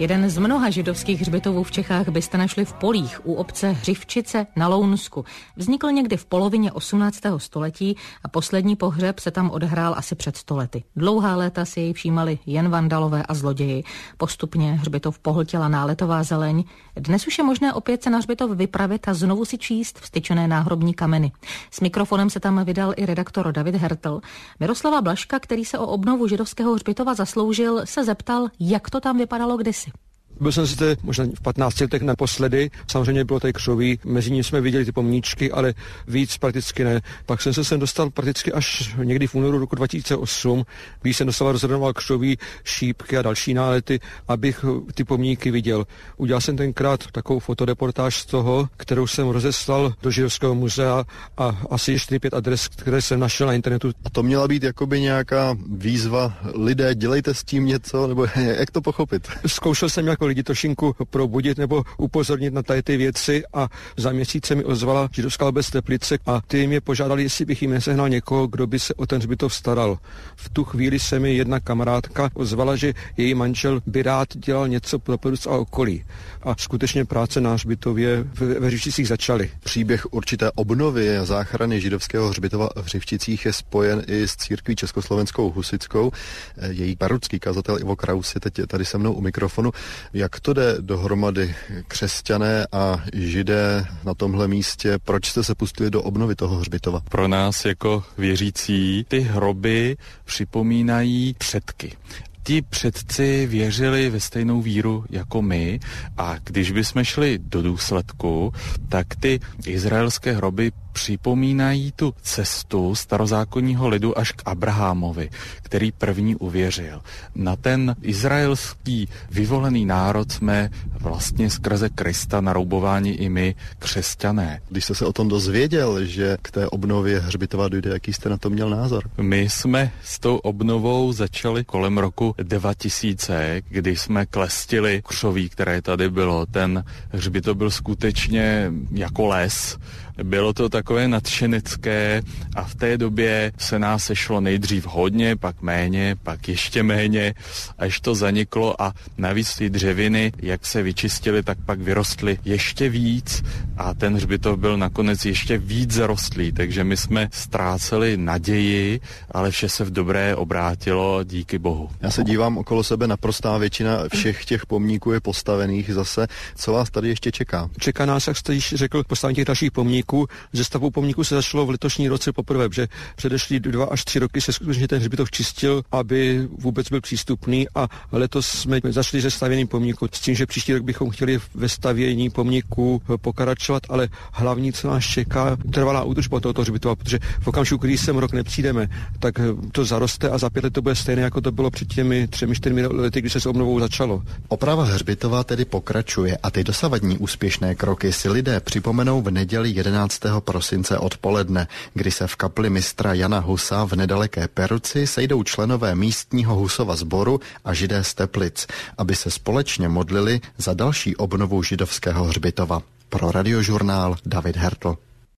Jeden z mnoha židovských hřbitovů v Čechách byste našli v polích u obce Hřivčice na Lounsku. Vznikl někdy v polovině 18. století a poslední pohřeb se tam odehrál asi před 100 lety. Dlouhá léta si jej všímali jen vandalové a zloději. Postupně hřbitov pohltila náletová zeleň. Dnes už je možné opět se na hřbitov vypravit a znovu si číst vstyčené náhrobní kameny. S mikrofonem se tam vydal i redaktor David Hertl. Miroslava Blažka, který se o obnovu židovského hřbitova zasloužil, se zeptal, jak to tam vypadalo kdysi. Byl jsem si tady možná v 15 letech naposledy, samozřejmě bylo tady křoví, mezi ním jsme viděli ty pomníčky, ale víc prakticky ne. Pak jsem se sem dostal prakticky až někdy v únoru roku 2008, když jsem dostal rozhodoval křoví, šípky a další nálety, abych ty pomníky viděl. Udělal jsem tenkrát takovou fotoreportáž z toho, kterou jsem rozeslal do Židovského muzea a asi 4-5 adres, které jsem našel na internetu. A to měla být jakoby nějaká výzva, lidé, dělejte s tím něco, nebo jak to pochopit? Zkoušel jsem jako lidi trošinku probudit nebo upozornit na tady ty věci a za měsíc se mi ozvala židovská obec Teplice a ty mě požádali, jestli bych jim nesehnal někoho, kdo by se o ten hřbitov staral. V tu chvíli se mi jedna kamarádka ozvala, že její manžel by rád dělal něco pro Pruc a okolí. A skutečně práce na hřbitově ve Hřivčicích začaly. Příběh určité obnovy a záchrany židovského hřbitova v Hřivčicích je spojen i s církví československou husitskou. Její parucký kazatel Ivo Kraus je teď tady se mnou u mikrofonu. Jak to jde dohromady, křesťané a židé na tomhle místě? Proč jste se pustili do obnovy toho hřbitova? Pro nás jako věřící ty hroby připomínají předky. Ti předci věřili ve stejnou víru jako my a když bychom šli do důsledku, tak ty izraelské hroby připomínají tu cestu starozákonního lidu až k Abrahamovi, který první uvěřil. Na ten izraelský vyvolený národ jsme vlastně skrze Krista naroubováni i my, křesťané. Když jste se o tom dozvěděl, že k té obnově hřbitova dojde, jaký jste na to měl názor? My jsme s tou obnovou začali kolem roku 2000, kdy jsme klestili křoví, které tady bylo. Ten hřbitov byl skutečně jako les. Bylo to takové nadšenecké a v té době se nás sešlo nejdřív hodně, pak méně, pak ještě méně, až to zaniklo a navíc ty dřeviny, jak se vyčistily, tak pak vyrostly ještě víc a ten hřbitov byl nakonec ještě víc zarostlý, takže my jsme ztráceli naději, ale vše se v dobré obrátilo, díky Bohu. Já se dívám okolo sebe, naprostá většina všech těch pomníků je postavených zase. Co vás tady ještě čeká? Čeká nás, jak jste již řekl, postavení těch dalších pomníků. Ze stavbou pomníku se začalo v letošní roce poprvé, že předešlý 2 až 3 roky se skutečně ten hřbitov čistil, aby vůbec byl přístupný a letos jsme začali se stavěním pomníku s tím, že příští rok bychom chtěli ve stavění pomníku pokračovat, ale hlavní, co nás čeká, trvalá údržba tohoto hřbitova, protože v okamžiku, když sem rok nepřijdeme, tak to zaroste a za 5 let to bude stejné, jako to bylo před těmi 3-4 lety, kdy se s obnovou začalo. Oprava hřbitova tedy pokračuje a ty dosavadní úspěšné kroky si lidé připomenou v neděli 11. prosince odpoledne, kdy se v kapli mistra Jana Husa v nedaleké Peruci sejdou členové místního Husova sboru a židé z Teplic, aby se společně modlili za další obnovu židovského hřbitova. Pro Radiožurnál David Hertl.